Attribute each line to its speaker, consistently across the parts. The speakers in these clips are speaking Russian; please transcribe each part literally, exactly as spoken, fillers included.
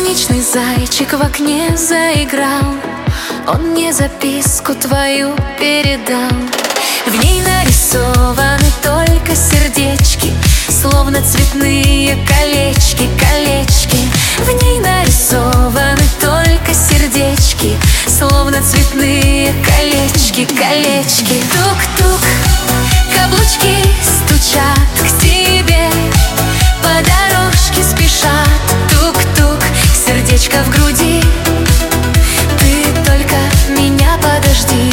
Speaker 1: Солнечный зайчик в окне заиграл, он мне записку твою передал. В ней нарисованы только сердечки, словно цветные колечки, колечки. В ней нарисованы только сердечки, словно цветные колечки, колечки. Тук-тук, каблучки стучат к тебе, по дорожке спешат. Тук-тук, сердечко в груди, ты только меня подожди.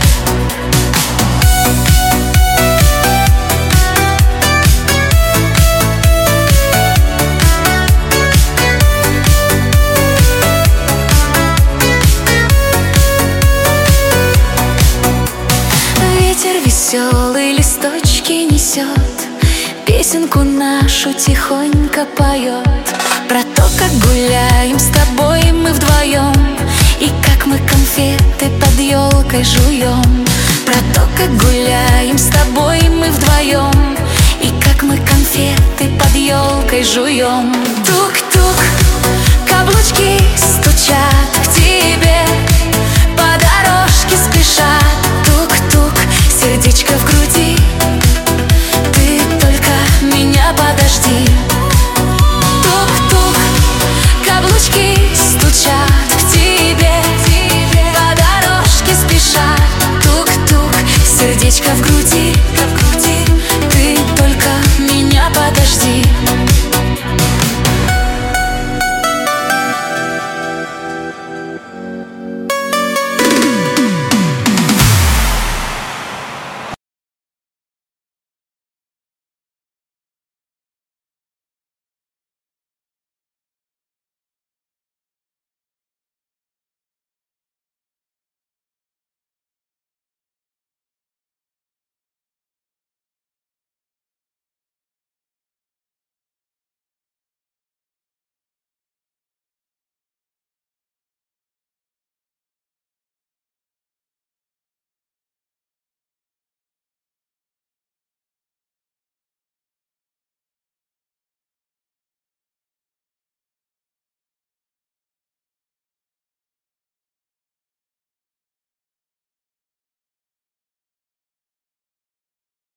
Speaker 1: Ветер веселый листочки несет, песенку нашу тихонько поет. Про то, как гуляем с тобой мы вдвоем, и как мы конфеты под елкой жуем. Про то, как гуляем с тобой мы вдвоем, и как мы конфеты под елкой жуем. Тук